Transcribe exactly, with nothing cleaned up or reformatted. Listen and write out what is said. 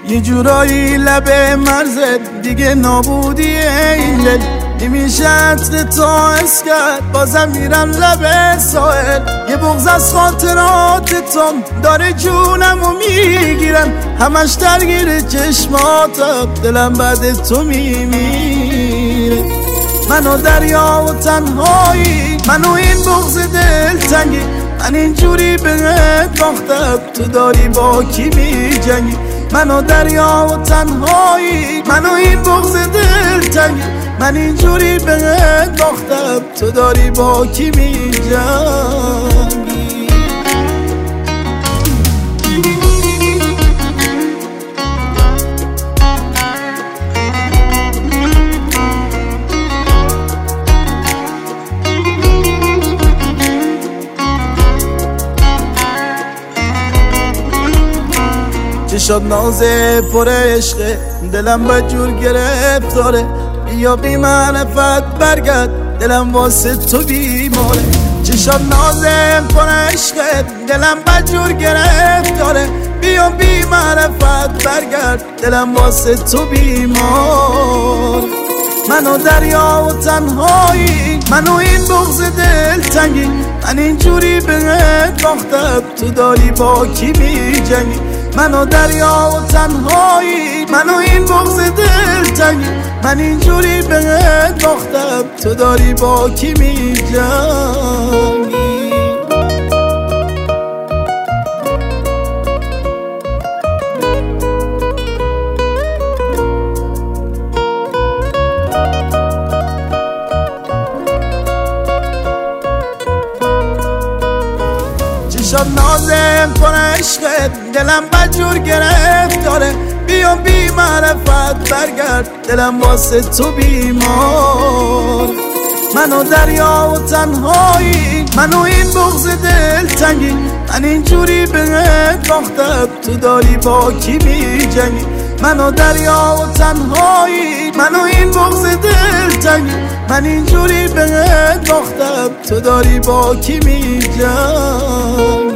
یه جورایی لبه مرزت دیگه نابودیه این دل نمیشه عطر تا حس کرد بازم میرم لبه ساحل یه بغض از خاطراتتون داره جونمو میگیرن همش درگیر چشماتم دلم بعد تو میمیره منو دریا و تنهایی منو این بغض دلتنگی من اینجوری بهت باختم تو داری با کی میجنگی منو دریا و تنهایی منو این بغض دلتنگی من اینجوری بهت باختم تو داری با کی میجنگی چشات نازه پر عشقه دلم با جور گرفت داره بیا بی معرفت برگرد دلم واسه تو بیماره چشات نازه پر عشقه دلم با جور گرفت داره بیا بی معرفت برگرد دلم واسه تو بیمار منو دریا و تنهایی منو این بغض دلتنگی من اینجوری بهت باختم تو داری با کی میجنگی منو دریا و تنهایی منو این بغض دلتنگی من اینجوری بهت باختم تو داری با کی میجنگی چشات نازم پر عشقت دلم بجور گرفت داره بیا بی معرفت برگرد دلم واسه تو بیمار منو دریا و تنهایی منو این بغض دلتنگی من اینجوری بهت باختم تو داری با کی میجنگی منو دریا و تنهایی منو این بغض دلتنگی من اینجوری بهت باختم تو داری با کی میجنگی